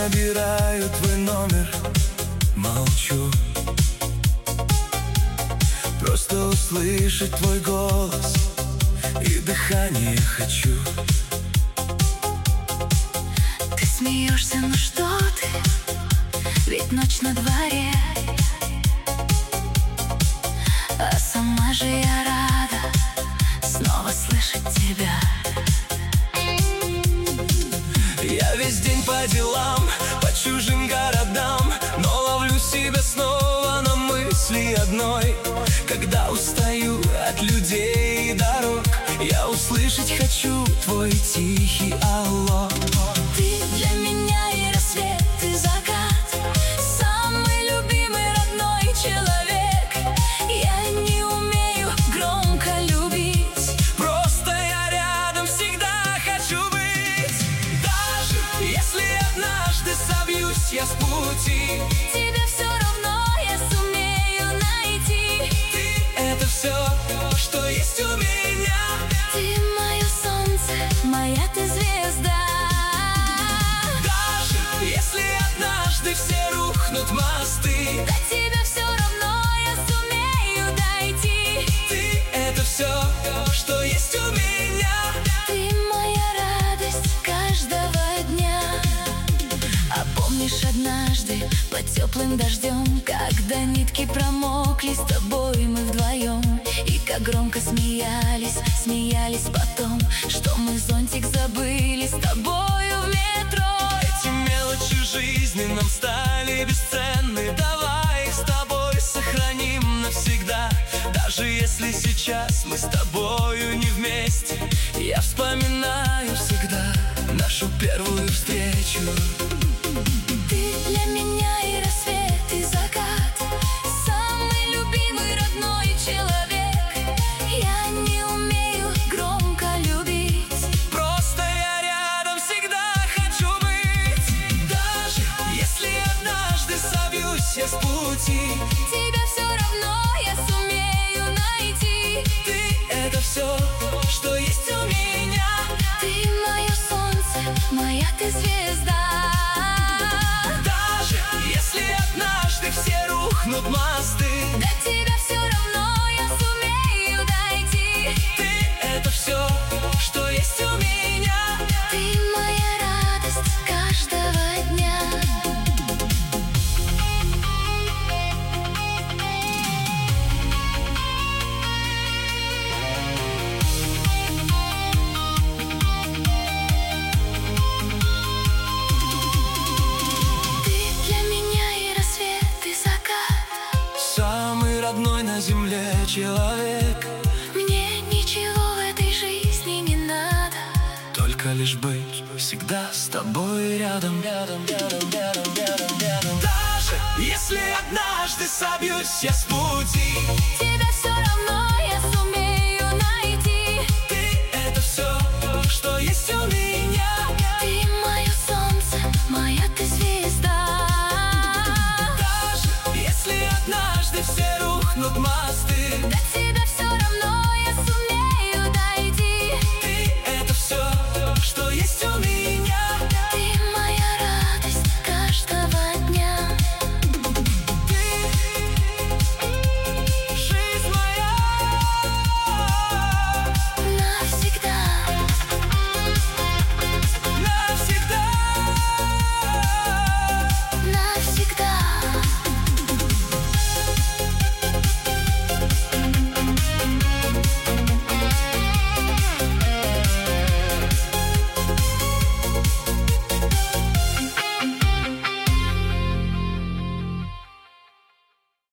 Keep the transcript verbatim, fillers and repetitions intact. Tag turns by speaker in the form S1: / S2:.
S1: набираю твой номер, молчу. Просто услышать твой голос и дыхание хочу.
S2: Ты смеешься, ну что ты, ведь ночь на дворе. А сама же я рада снова слышать тебя.
S1: Я весь день по делам, по чужим городам, но ловлю себя снова на мысли одной. Когда устаю от людей и дорог, я услышать хочу твой тихий алло.
S2: Ты для меня и рассвет, и закат, самый любимый родной человек. Я не умею громко любить,
S1: просто я рядом всегда хочу быть. Даже если однажды собьюсь я с пути,
S2: тебе все равно я сумею найти.
S1: Ты — это все, что есть у меня.
S2: Ты мое солнце, моя ты звезда.
S1: Даже если однажды все рухнут мосты,
S2: До тебя все равно я сумею дойти.
S1: Ты — это все, что есть у меня.
S2: Ты моя радость каждого дня. А помнишь однажды под теплым дождем, когда нитки промокли, с тобой мы вдвоем, и как громко смеялись, смеялись потом, что мы зонтик забыли с тобою в метро.
S1: Эти мелочи жизни нам стали бесценны. Давай их с тобой сохраним навсегда. Даже если сейчас мы с тобою не вместе, я вспоминаю всегда нашу первую встречу.
S2: Ты для меня и рассвет, и закат, самый любимый родной человек. Я не умею громко любить,
S1: Просто я рядом всегда хочу быть. Даже если однажды собьюсь я с пути,
S2: тебя все равно я сумею найти.
S1: Ты — это все, что есть у меня.
S2: Ты мое солнце, моя ты звезда.
S1: Даже если однажды все рухнут мосты,
S2: До тебя все равно я сумею дойти.
S1: Ты — это все, что есть у меня.
S2: Ты моя радость каждого дня. Ты для меня и рассвет, и закат,
S1: Самый родной на земле человек.
S2: мне ничего в этой жизни не надо,
S1: Только лишь быть всегда с тобой рядом, рядом, рядом, рядом, рядом, рядом. Даже если однажды собьюсь я с пути,
S2: тебя все равно